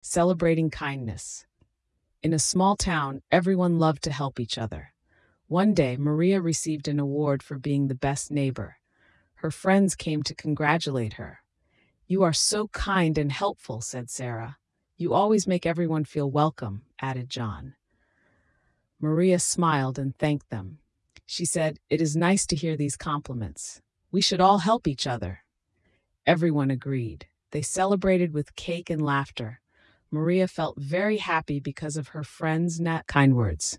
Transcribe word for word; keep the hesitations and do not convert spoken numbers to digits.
celebrating kindness. In a small town, everyone loved to help each other. One day, Maria received an award for being the best neighbor. Her friends came to congratulate her. "You are so kind and helpful," said Sarah. "You always make everyone feel welcome," added John. Maria smiled and thanked them. She said, "It is nice to hear these compliments. We should all help each other." Everyone agreed. They celebrated with cake and laughter. Maria felt very happy because of her friends' kind words.